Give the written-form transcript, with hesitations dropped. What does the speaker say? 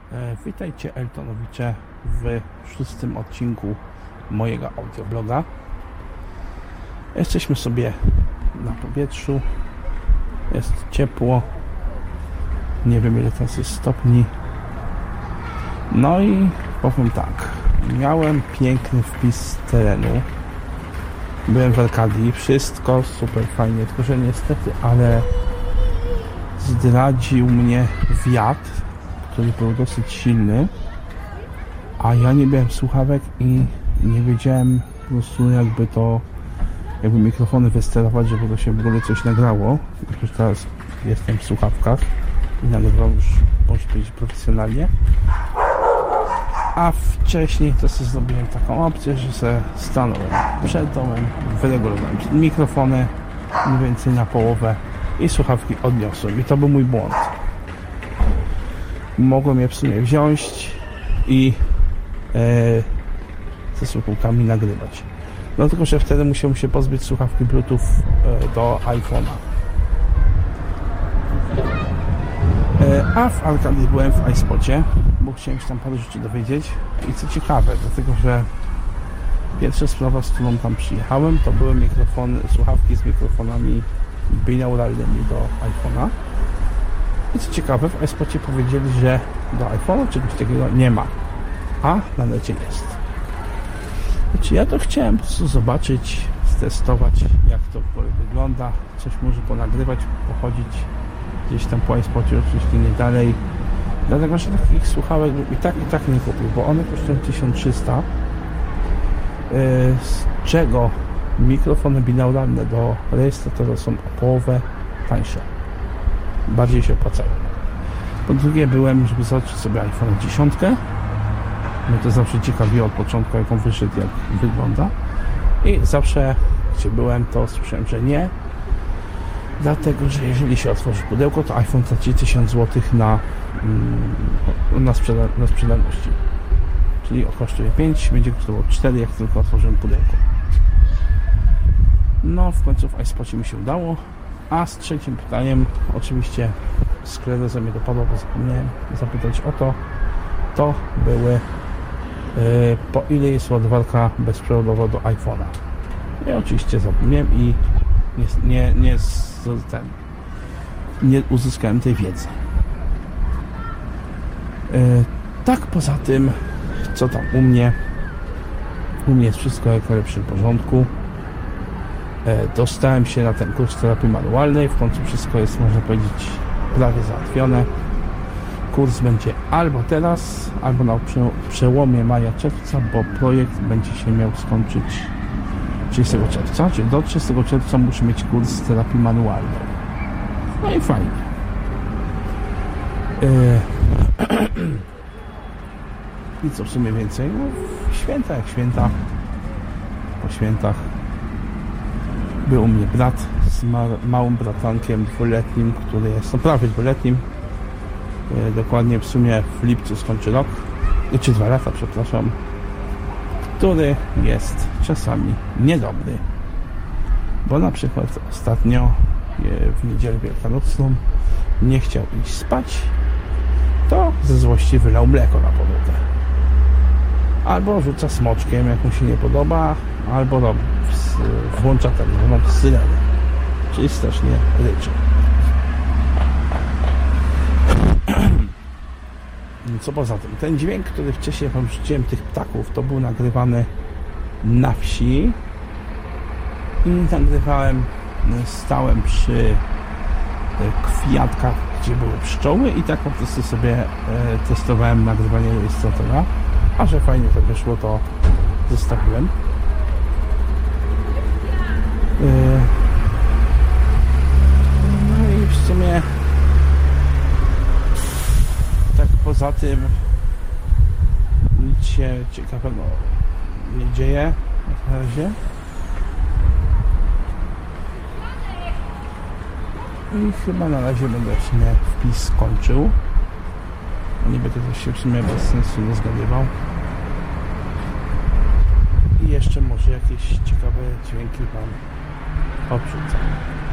Witajcie Eltonowicze w 6. odcinku mojego audiobloga. Jesteśmy sobie na powietrzu, jest ciepło, nie wiem ile teraz jest stopni. No i powiem tak, miałem piękny wpis z terenu, byłem w Arkadii, wszystko super fajnie, tylko że niestety, ale zdradził mnie wiatr, który był dosyć silny, a ja nie miałem słuchawek i nie wiedziałem po prostu jakby mikrofony wysterować, żeby to się w ogóle coś nagrało. Już teraz jestem w słuchawkach i nagrywam już, można powiedzieć, profesjonalnie. A wcześniej to sobie zrobiłem taką opcję, że sobie stanąłem przed domem, wyregulowałem mikrofony mniej więcej na połowę i słuchawki odniosłem. I to był mój błąd. Mogłem je w sumie wziąć i ze słuchawkami nagrywać. No tylko, że wtedy musiałem się pozbyć słuchawki Bluetooth do iPhone'a. A w Arkadii byłem w iSpocie, bo chciałem się tam parę rzeczy dowiedzieć. I co ciekawe, dlatego, że pierwsza sprawa, z którą tam przyjechałem, to były słuchawki z mikrofonami binauralnymi do iPhone'a. I co ciekawe, w iSpocie powiedzieli, że do iPhone'a czegoś takiego nie ma, a na necie jest. Znaczy ja to chciałem po prostu zobaczyć, stestować, jak to w ogóle wygląda, coś może ponagrywać, pochodzić gdzieś tam po iSpocie, oczywiście nie dalej, dlatego, że takich słuchawek i tak nie kupił, bo one kosztują 1300, z czego mikrofony binauralne do rejestratora są o połowę tańsze. Bardziej się opłacają. Po drugie byłem, żeby zobaczyć sobie iPhone 10. Mnie to zawsze ciekawiło od początku, jak on wyszedł, jak wygląda. I zawsze, gdzie byłem, to słyszałem, że nie. Dlatego, że jeżeli się otworzy pudełko, to iPhone traci 1000 zł na sprzedajności. Czyli kosztuje 5, będzie kosztowało 4, jak tylko otworzymy pudełko. No, w końcu w iSpocie mi się udało. A z trzecim pytaniem, oczywiście skleroza mnie dopadła, bo zapomniałem zapytać o to. To były po ile jest ładowarka bezprzewodowa do iPhone'a. Ja oczywiście zapomniałem i nie uzyskałem tej wiedzy. Tak, poza tym, co tam u mnie? U mnie jest wszystko jak najlepszym porządku. Dostałem się na ten kurs terapii manualnej. W końcu wszystko jest, można powiedzieć, prawie załatwione. Kurs będzie albo teraz, albo na przełomie maja-czerwca, bo projekt będzie się miał skończyć 30 czerwca, czyli do 30 czerwca muszę mieć kurs terapii manualnej. No i fajnie. I co w sumie więcej? No, święta jak święta. Po świętach był u mnie brat z małym bratankiem dwuletnim, który jest, no prawie dwuletnim. Dokładnie w sumie w lipcu skończy rok, czy 2 lata, przepraszam, który jest czasami niedobry. Bo na przykład ostatnio w niedzielę wielkanocną nie chciał iść spać, to ze złości wylał mleko na podłogę. Albo rzuca smoczkiem, jak mu się nie podoba, albo włącza telefoną syrenę, czyli strasznie ryczy. Co poza tym, ten dźwięk, który wcześniej wam rzuciłem, tych ptaków, to był nagrywany na wsi i nagrywałem, stałem przy kwiatkach, gdzie były pszczoły i tak po prostu sobie testowałem nagrywanie rejestratora, a że fajnie to wyszło, to zostawiłem. No i w sumie tak poza tym nic się ciekawego nie dzieje na razie. I chyba na razie będę w sumie wpis skończył. Nie będę też się w sumie bez sensu nie zgadywał. I jeszcze może jakieś ciekawe dźwięki wam odrzucam.